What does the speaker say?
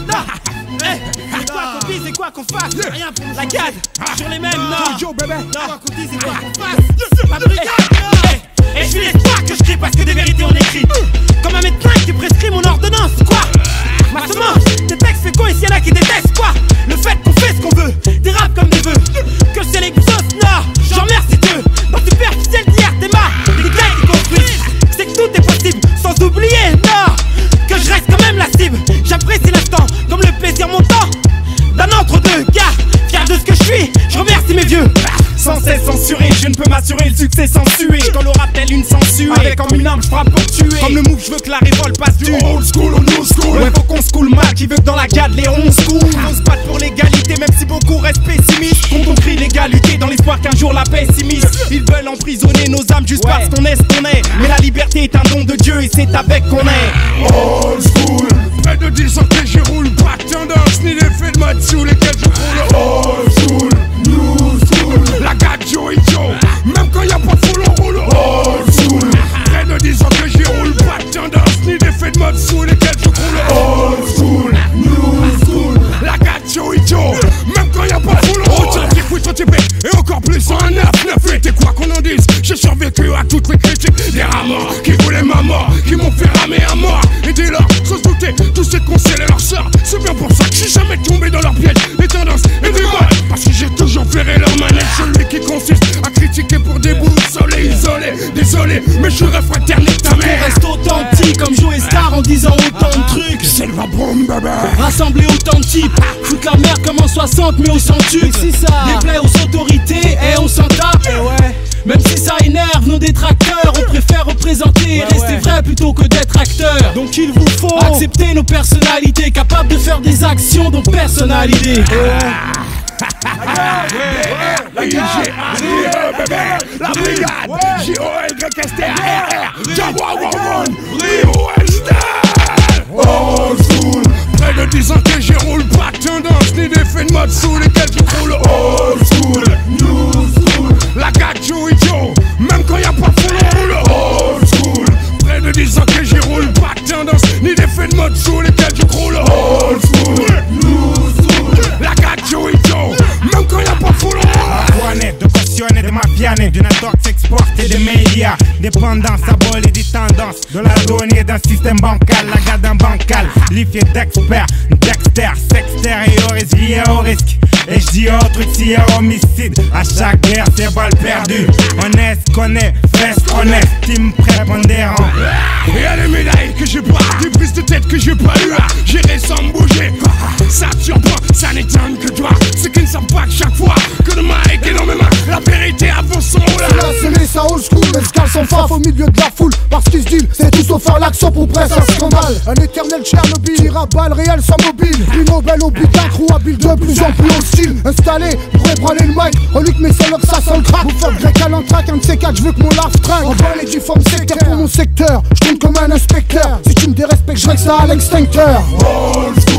C'est quoi qu'on dise et quoi qu'on fasse? Rien pour la garde, sur les mêmes, non. Quoi qu'on dise et quoi qu'on fasse? La brigade, et je suis l'espoir que je crie parce que des vérités on écrit. Comme un médecin qui prescrit mon ordonnance, quoi. Ma semence, des textes féconds ici y'en a qui détestent, quoi. Le fait qu'on fait ce qu'on veut, des raps comme des vœux. Que c'est l'exauce, non, j'en remercie Dieu. Dans superficiel d'hier, t'es marre, des gars qui construisent. C'est que tout est possible, sans oublier, non, que je reste quand même la cible. J'apprécie l'instant, comme le plaisir montant d'un entre-deux, gars. Fier de ce que je suis, je remercie mes vieux. Sans cesse censuré, je ne peux m'assurer le succès sans suer. Quand le rap tel une censure, avec comme une arme je frappe pour tuer. Comme le move, je veux que la révolte passe du old school au new school. Ouais, faut qu'on se coule mal, qui veut que dans la garde les 11 schools. On se bat pour l'égalité, même si beaucoup restent pessimistes. Quand on crie l'égalité dans l'espoir qu'un jour la paix s'immisce. Ils veulent emprisonner nos âmes juste parce qu'on est ce qu'on est. Mais la liberté est un don de Dieu et c'est avec qu'on est. Old school, près de 10 ans que j'y roule. Pas de tendance ni d'effet de mode sous lesquels je roule. Old school, new school. La gâte Joe et Joe, même quand y'a pas de foule on roule. Old school, près de 10 ans que j'y roule. Pas de tendance ni d'effet de mode sous lesquels je roule. Old school, new school. La gâte Joe et Joe, même quand y'a pas de foule on roule. Authentique, oui, authentique, et encore plus en 9-9. Et quoi qu'on en dise, j'ai survécu à toutes mes critiques. Des rameurs qui voulaient ma mort, qui m'ont fait ramer à mort. Et dès lors, sans se douter, tous ces conseils leur sort. C'est bien pour ça que je suis jamais tombé dans leur piège. Les tendances et du mal, parce que j'ai toujours ferré leur manette. Celui qui consiste à critiquer pour des bouts isolés. Désolé, mais je suis réfractaire, nique ta mère. On reste authentique comme Joe Star en disant autant de trucs. C'est le boom, bébé. Rassembler autant de types, foutre la merde comme en 60 mais au centuple. Déplaire aux autorités et on s'en tape. Même si ça énerve nos détracteurs, on préfère représenter et rester vrai plutôt que d'être acteur. Donc il vous faut accepter nos personnalités, capables de faire des actions dont personne n'a l'idée. La brigade, J-O-L-Y-S-T-A-R-R, Jaguar One, Rio Esther. Old school, près de 10 ans que j'y roule. Pas de tendance ni d'effet de mode sous lesquels je roule. Old school, new school. La gâte Joe et Joe, même quand y'a pas de foule on roule. Old school, près de 10 ans que j'y roule. Pas de tendance ni d'effet de mode sous lesquels je roule. Old school, new school. La gâte Joe et Joe, même quand y'a pas de foule on roule. De passionner de ma piane, d'une intox exportée des médias, dépendance, abolie des tendances, de la donnée d'un système bancal, la garde d'un bancal, lifié d'experts, Dexter, Sexter et Horis liés au risque. Et je dis autre truc s'il y a homicide, à chaque guerre c'est balle perdue. On est ce qu'on est, fait ce qu'on est, team prépondérant. Y'a des médailles que j'ai pas, des prises de tête que j'ai pas eu à gérer sans me bouger. Ça te surprend, ça n'étonne que toi. Ceux qui ne savent pas que chaque fois que le mic est dans mes mains, la vérité avance son rôle. C'est là, c'est ça old school, mais se cale sans faf au milieu de la foule. Parce qu'ils se disent, c'est tout sauf faire l'action pour presser un scandale. Un éternel Tchernobyl, tire à balles réel sans mobile. Une Nobel au but d'un crew habile de plus en plus hostile. Installé pour ébranler le mic, on lutte mais c'est là que ça sent le crack. Vous faites grec à l'entraque, un de ces quatre, je veux que mon larve trinque. En bas les difformes sectaires pour mon secteur, je compte comme un inspecteur. Si tu me dérespectes, je règle ça à l'extincteur.